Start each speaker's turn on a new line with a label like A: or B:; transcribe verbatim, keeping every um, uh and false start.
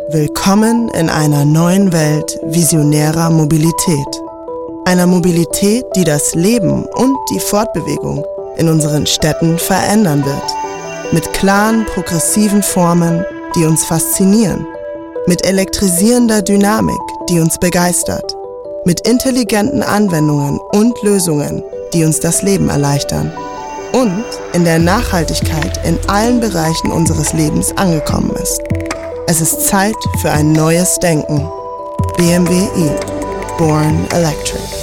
A: Willkommen in einer neuen Welt visionärer Mobilität. Einer Mobilität, die das Leben und die Fortbewegung in unseren Städten verändern wird. Mit klaren, progressiven Formen, die uns faszinieren. Mit elektrisierender Dynamik, die uns begeistert. Mit intelligenten Anwendungen und Lösungen, die uns das Leben erleichtern. Und in der Nachhaltigkeit in allen Bereichen unseres Lebens angekommen ist. Es ist Zeit für ein neues Denken. B M W i. Born Electric.